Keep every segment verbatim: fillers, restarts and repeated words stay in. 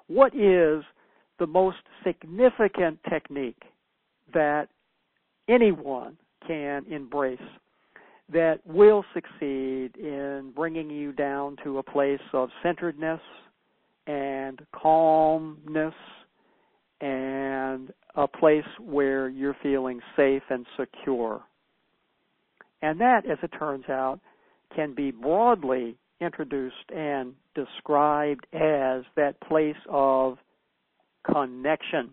what is the most significant technique that anyone can embrace that will succeed in bringing you down to a place of centeredness and calmness and a place where you're feeling safe and secure? And that, as it turns out, can be broadly introduced and described as that place of connection.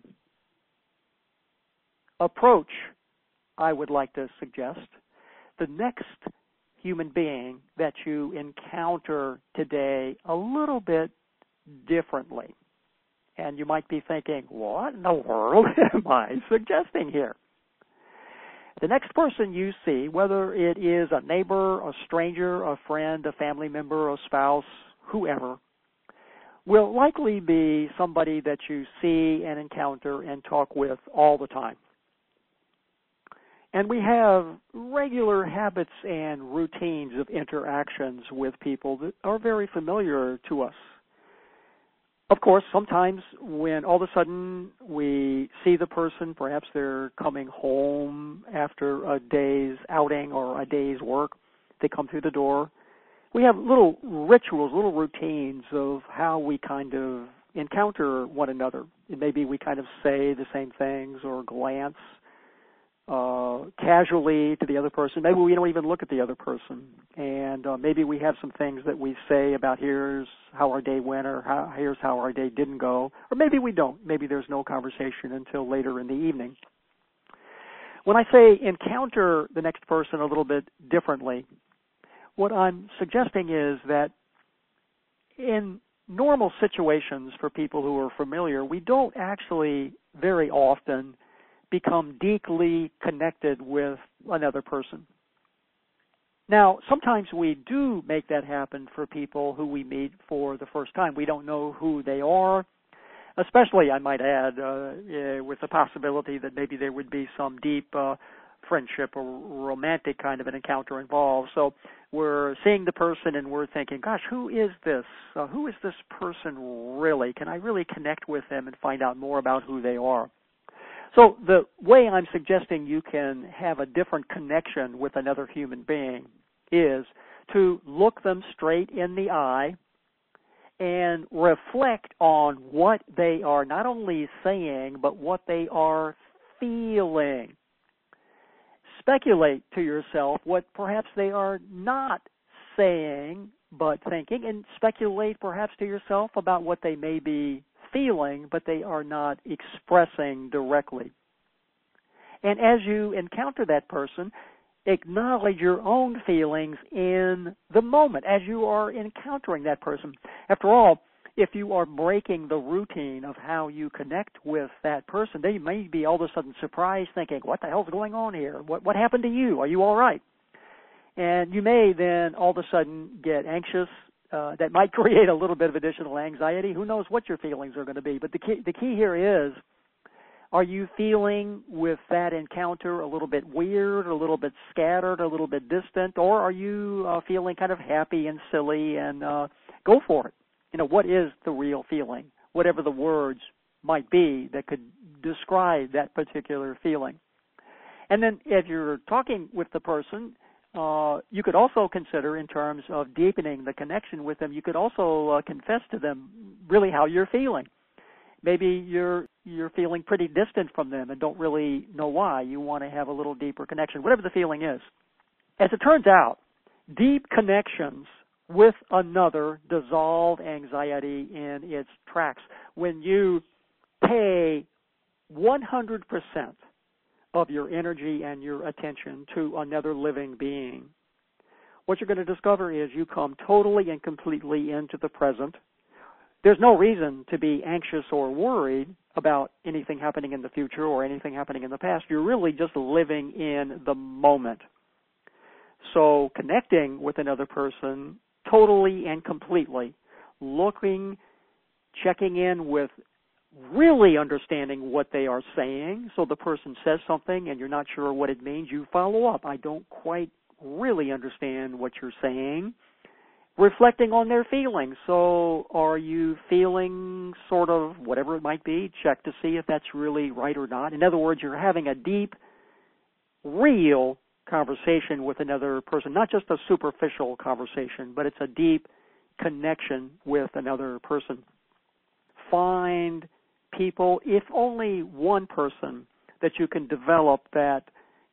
Approach, I would like to suggest, the next human being that you encounter today a little bit differently. And you might be thinking, what in the world am I suggesting here? The next person you see, whether it is a neighbor, a stranger, a friend, a family member, a spouse, whoever, will likely be somebody that you see and encounter and talk with all the time. And we have regular habits and routines of interactions with people that are very familiar to us. Of course, sometimes when all of a sudden we see the person, perhaps they're coming home after a day's outing or a day's work, they come through the door. We have little rituals, little routines of how we kind of encounter one another. Maybe we kind of say the same things or glance uh, casually to the other person. Maybe we don't even look at the other person. And uh, maybe we have some things that we say about here's how our day went or how, here's how our day didn't go. Or maybe we don't. Maybe there's no conversation until later in the evening. When I say encounter the next person a little bit differently, what I'm suggesting is that in normal situations for people who are familiar, we don't actually very often become deeply connected with another person. Now, sometimes we do make that happen for people who we meet for the first time. We don't know who they are, especially, I might add, uh, uh, with the possibility that maybe there would be some deep uh, friendship or romantic kind of an encounter involved. So we're seeing the person and we're thinking, gosh, who is this? Uh, who is this person really? Can I really connect with them and find out more about who they are? So the way I'm suggesting you can have a different connection with another human being is to look them straight in the eye and reflect on what they are not only saying, but what they are feeling. Speculate to yourself what perhaps they are not saying but thinking, and speculate perhaps to yourself about what they may be feeling, but they are not expressing directly. And as you encounter that person, acknowledge your own feelings in the moment as you are encountering that person. After all, if you are breaking the routine of how you connect with that person, they may be all of a sudden surprised, thinking, what the hell's going on here? What, what happened to you? Are you all right? And you may then all of a sudden get anxious. Uh, that might create a little bit of additional anxiety. Who knows what your feelings are going to be? But the key, the key here is, are you feeling with that encounter a little bit weird, a little bit scattered, a little bit distant, or are you uh, feeling kind of happy and silly and uh, go for it? You know, what is the real feeling? Whatever the words might be that could describe that particular feeling. And then if you're talking with the person, Uh, you could also consider, in terms of deepening the connection with them, you could also uh, confess to them really how you're feeling. Maybe you're you're feeling pretty distant from them and don't really know why. You want to have a little deeper connection, whatever the feeling is. As it turns out, deep connections with another dissolve anxiety in its tracks. When you pay one hundred percent of your energy and your attention to another living being, what you're going to discover is you come totally and completely into the present. There's no reason to be anxious or worried about anything happening in the future or anything happening in the past. You're really just living in the moment. So connecting with another person totally and completely, looking, checking in with really understanding what they are saying. So the person says something and you're not sure what it means, you follow up. I don't quite really understand what you're saying. reflecting on their feelings. So are you feeling sort of whatever it might be? Check to see if that's really right or not. In other words, you're having a deep, real conversation with another person, not just a superficial conversation, but it's a deep connection with another person. Find people, if only one person, that you can develop that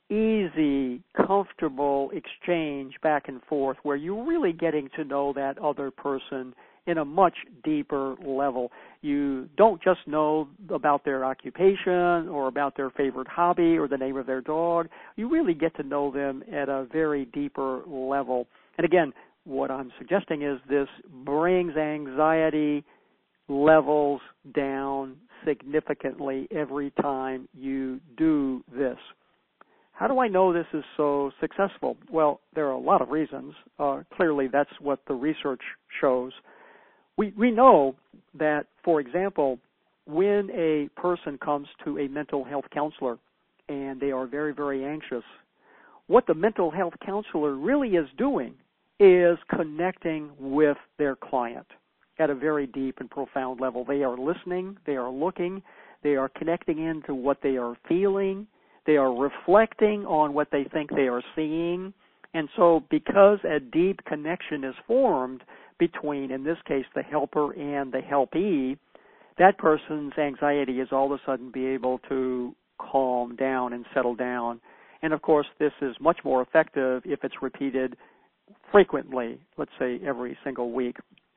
easy, comfortable exchange back and forth where you're really getting to know that other person in a much deeper level. You don't just know about their occupation or about their favorite hobby or the name of their dog. You really get to know them at a very deeper level. And again, what I'm suggesting is this brings anxiety levels down significantly every time you do this. How do I know this is so successful? Well, there are a lot of reasons. Uh, clearly, that's what the research shows. We, we know that, for example, when a person comes to a mental health counselor and they are very, very anxious, what the mental health counselor really is doing is connecting with their client at a very deep and profound level. They are listening, they are looking, they are connecting into what they are feeling, they are reflecting on what they think they are seeing. And so because a deep connection is formed between, in this case, the helper and the helpee, that person's anxiety is all of a sudden be able to calm down and settle down. And of course, this is much more effective if it's repeated frequently, let's say every single week.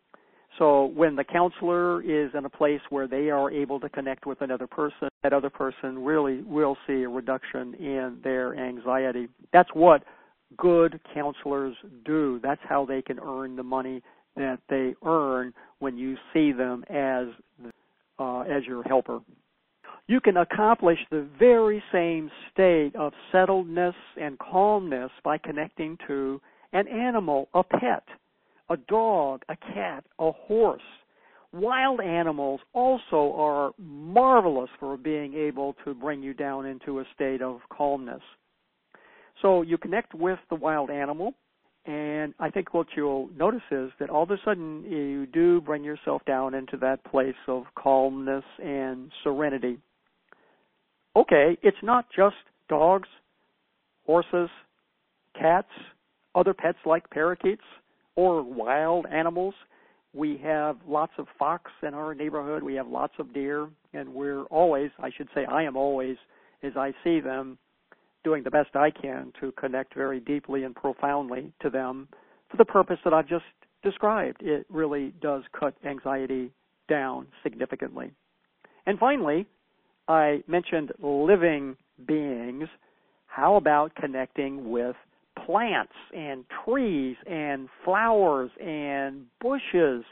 So when the counselor is in a place where they are able to connect with another person, that other person really will see a reduction in their anxiety. That's what good counselors do. That's how they can earn the money that they earn when you see them as uh, as your helper. You can accomplish the very same state of settledness and calmness by connecting to an animal, a pet, a dog, a cat, a horse. Wild animals also are marvelous for being able to bring you down into a state of calmness. So you connect with the wild animal, and I think what you'll notice is that all of a sudden you do bring yourself down into that place of calmness and serenity. Okay, it's not just dogs, horses, cats, other pets like parakeets, or wild animals. We have lots of fox in our neighborhood. We have lots of deer, and we're always, I should say I am always, as I see them, doing the best I can to connect very deeply and profoundly to them for the purpose that I've just described. It really does cut anxiety down significantly. And finally, I mentioned living beings. How about connecting with plants and trees and flowers and bushes?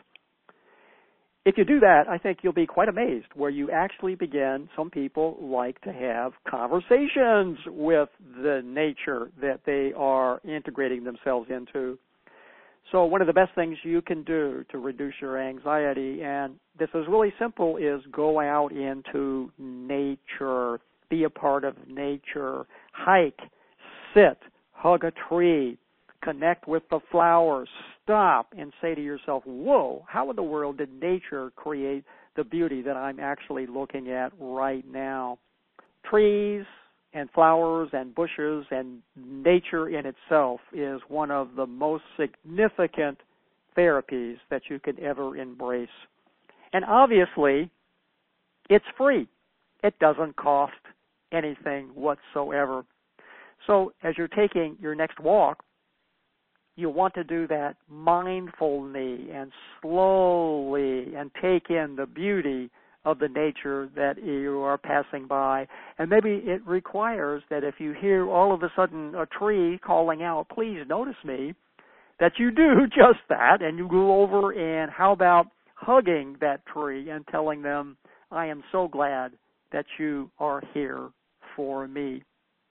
If you do that, I think you'll be quite amazed where you actually begin. Some people like to have conversations with the nature that they are integrating themselves into. So one of the best things you can do to reduce your anxiety, and this is really simple, is go out into nature, be a part of nature, hike, sit, hug a tree, connect with the flowers, stop and say to yourself, whoa, how in the world did nature create the beauty that I'm actually looking at right now? Trees and flowers and bushes and nature in itself is one of the most significant therapies that you could ever embrace. And obviously, it's free. It doesn't cost anything whatsoever. So as you're taking your next walk, you want to do that mindfully and slowly and take in the beauty of the nature that you are passing by. And maybe it requires that if you hear all of a sudden a tree calling out, please notice me, that you do just that and you go over and how about hugging that tree and telling them, I am so glad that you are here for me.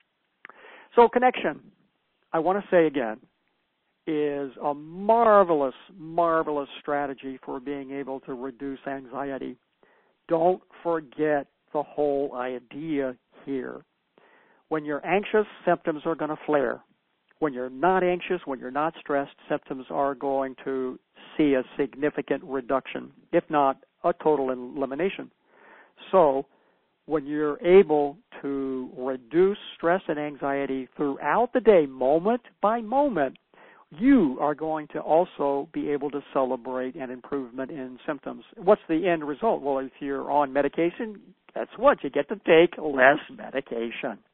So connection, I want to say again, is a marvelous, marvelous strategy for being able to reduce anxiety. Don't forget the whole idea here. When you're anxious, symptoms are going to flare. when you're not anxious, when you're not stressed, symptoms are going to see a significant reduction, if not a total elimination. So when you're able to reduce stress and anxiety throughout the day, moment by moment, you are going to also be able to celebrate an improvement in symptoms. What's the end result? Well, if you're on medication, guess what? You get to take less medication.